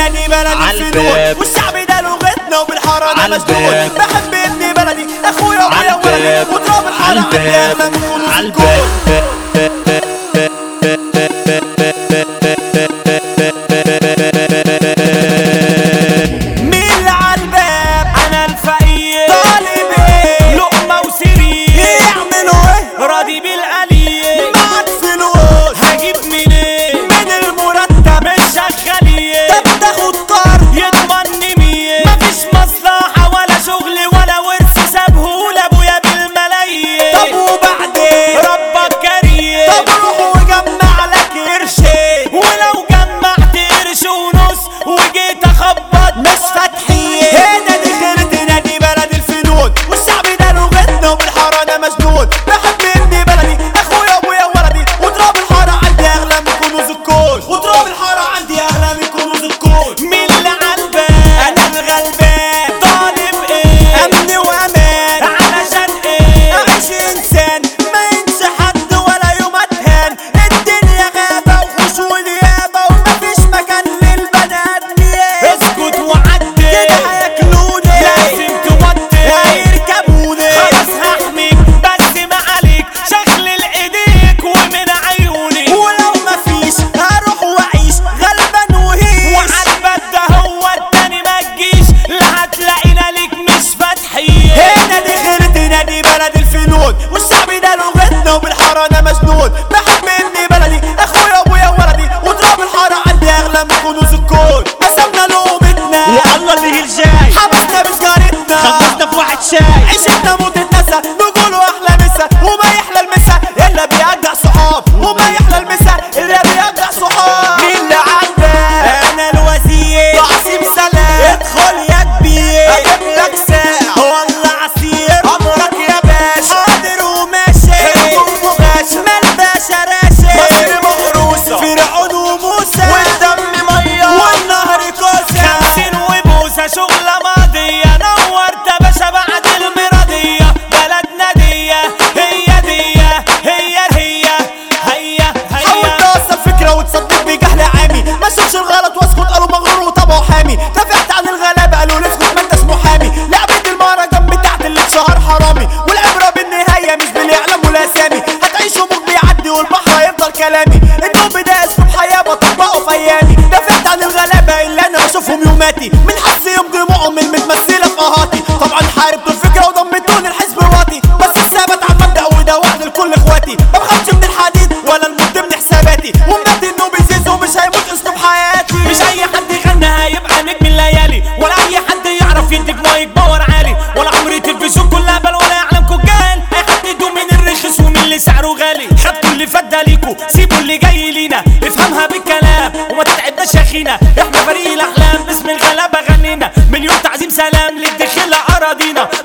تنادي بلدي الفنون والشعب ده لغتنا وبالحارة انا مسجون. بحب ابني بلدي اخويا وابويا وولدي وتراب الحارة عندي اغلى من كنوز الكون. والشعب ده لغتنا وبالحارة انا مجنون. بحب ابني بلدي اخويا وابويا وولدي وتراب الحارة عندي اغلى من كنوز الكون. قسمنا لقمتنا والله اللي هي الجاي حبسنا بسجارتنا خبزنا في واحد شاي عيشتنا موت النسا نقولوا احلى مسا وما يحلى المسا الا بيرجع صحاب وما يحلى المسا الا بيرجع صحاب. مين اللي عندك؟ انا الوزير عصيم سلام ادخل يا كبير اجيب لك ساعة والله عصير امرك يا باشا حاضر وماشي حكم وغاشا مال باشا راشد مصر مغروسة فرعون وموسى والدم مية والنهر كوسة 50 وبوسة شغلة ماضية نورت يا باشا بعد المرضية بلدنا دي هي دي هي حاولت اوصل فكرة وتصدق بجهل عامي ما شافش الغلط واسكت قالوا مغرور وطبعه حامي دافعت عن الغلابة قالوا لي اسكت ما انتش محامي لعبة المهرجان بتاعت اللي اتشهر حرامي والعبرة بالنهاية مش بالاعلام والاسامي هتعيشوا موج بيعدي والبحر هيفضل كلامي النوم ده اسلوب حياة بطبقه في ايامي دافعت عن الغلابة اللي انا بشوفهم يوماتي من حس يوم دموعهم المتمثلة في قهاتي طبعا حاربتوا الفكرة وضمتوني الحزب واطي بس الثابت على المبدأ وده وعد لكل اخواتي ما بخافش من الحديد ولا الموت ضمن حساباتي ومنادي انه بيزيز ومش هيموت اسلوب حياتي مش اي حد يغنى هيبقى نجم الليالي ولا اي حد يعرف يديك مايك باور عالي ولا عمري تلفزيون كلها بل ولا يعلم كجال اي حد يدوم من الرخص ومن اللي سعره غالي خدتوا اللي فات ليكوا سيبوا اللي جاي لينا افهمها بالكلام وما تتعبناش يا اخينا احنا فريق الاحلام باسم الغلابه غنينا مليون تعظيم سلام للدخيله اراضينا